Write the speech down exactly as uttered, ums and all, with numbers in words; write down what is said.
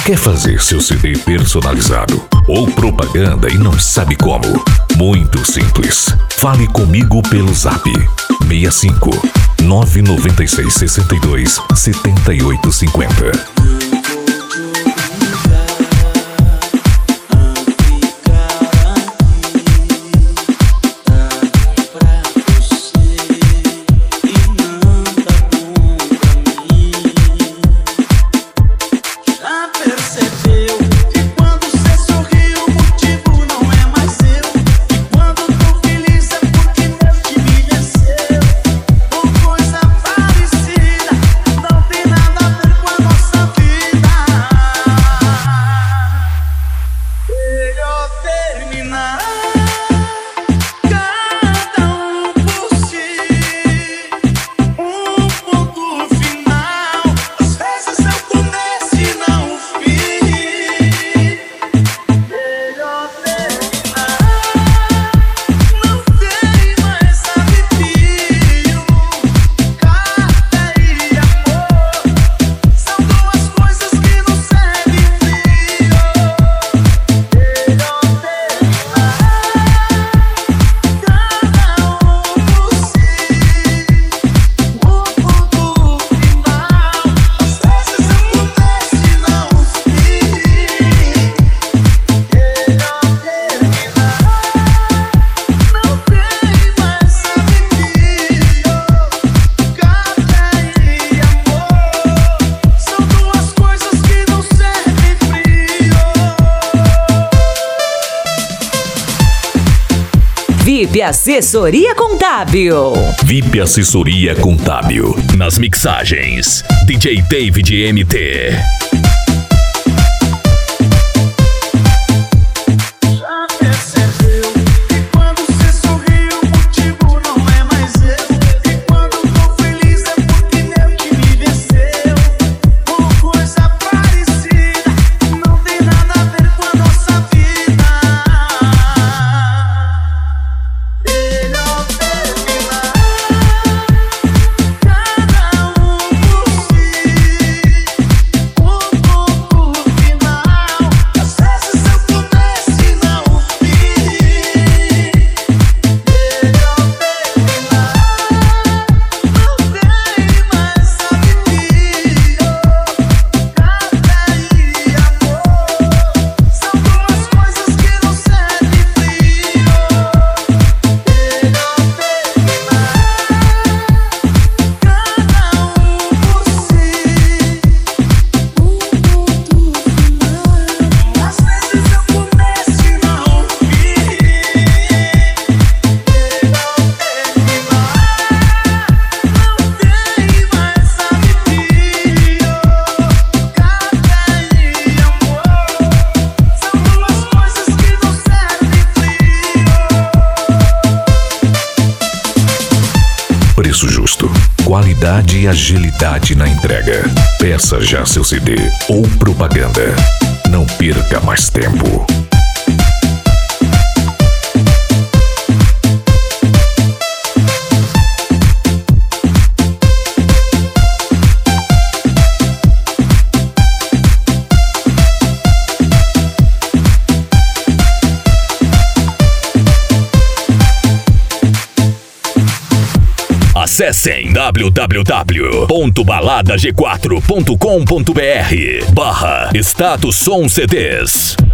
Quer fazer seu C D personalizado ou propaganda e não sabe como? Muito simples. Fale comigo pelo Zap seis cinco nove nove seis seis dois sete oito cinco zero. V I P Assessoria Contábil. V I P Assessoria Contábil. Nas mixagens, D J David M T. Preço justo, qualidade e agilidade na entrega. Peça já seu C D ou propaganda. Não perca mais tempo. Acessem w w w ponto balada g quatro ponto com ponto b r barra Status Som C Ds.